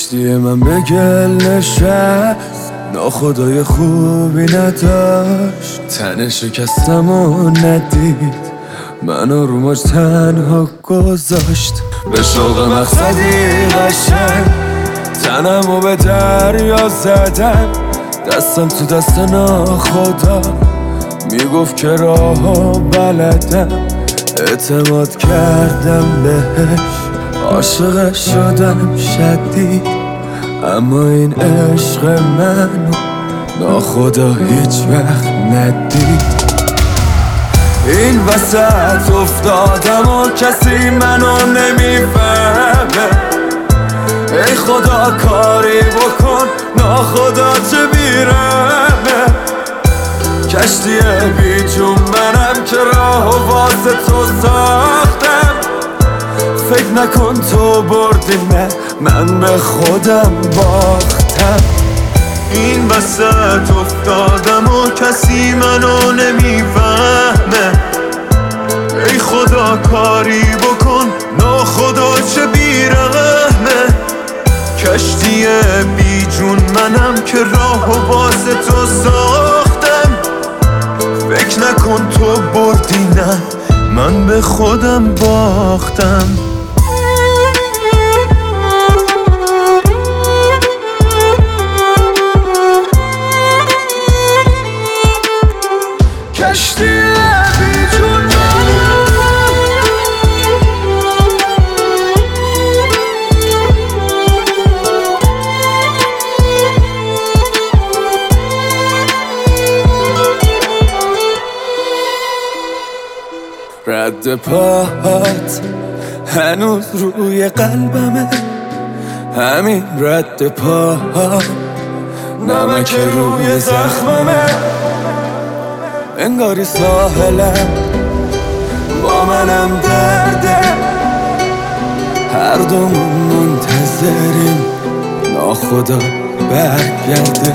کشتی من به گل نشست، ناخدای خوبی نداشت، تن شکستم و ندید منو رو موج تنها گذاشت. به شوق مقصدی قشنگ تنمو به دریا زدم، دستم تو دست ناخدا میگفت که راهو بلدم. اعتماد کردم بهش، عاشق شدم شدید، اما این عشق منو ناخدا هیچ وقت ندید. این وسط افتادم و کسی منو نمیفهمه، ای خدا کاری بکن ناخدا چه بیرمه. کشتی بیجون منم که راهو واسه تو ساختم، فکر نکن تو بردی نه من به خودم باختم. این وسط افتادم و کسی منو نمیفهمه، ای خدا کاری بکن ناخدا چه بیرحمه. کشتی بیجون منم که راهو واسه تو ساختم، فکر نکن تو بردی نه من به خودم باختم. کشتی بیجون رد پاهات هنوز روی قلبمه، همین رد پاهات نمک روی زخممه. انگاری ساحلم با منم درده، هر دومون منتظریم ناخدا برگرده.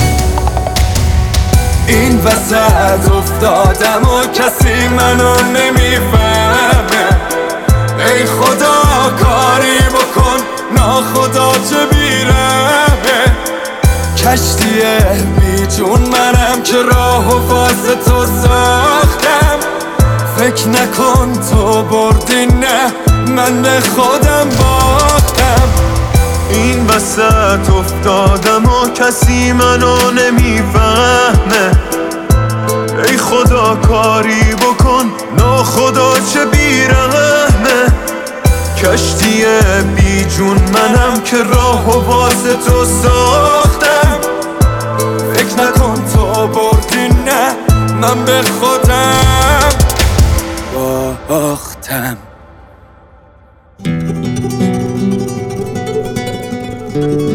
این وسط افتادم و کسی منو نمیفهمه، ای خدا کاری بکن ناخدا چه بیرمه. کشتی بیجون منم که راهو واسه تو ساختم، فکر نکن تو بردی نه من به خودم باختم. این وسط افتادم و کسی منو نمیفهمه، ای خدا کاری بکن ناخدا چه بیرحمه. کشتی بیجون منم که راهو واسه تو ساختم، فکر نکن تو بردی نه من به خودم باختم.